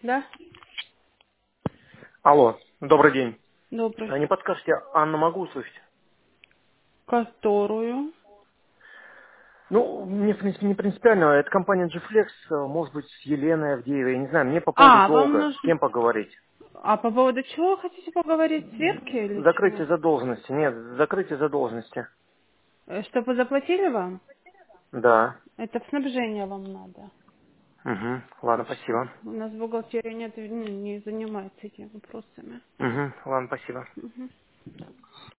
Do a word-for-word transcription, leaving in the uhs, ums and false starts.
Да? Алло, добрый день. Добрый. А не подскажете, Анну могу услышать? Которую? Ну, мне, в принципе, не принципиально. Это компания G-Flex, э, может быть, с Еленой Авдеевой. Я не знаю, мне по поводу А, вам долга. С нужно... кем поговорить? А по поводу чего хотите поговорить? Светки или чего? Закрытие задолженности. Нет, закрытие задолженности. Э, Чтобы заплатили вам? Да. Это в снабжение вам надо. Угу. Ладно, спасибо. У нас бухгалтерия нет, ну, не занимается этими вопросами. Угу. Ладно, спасибо. Мгм.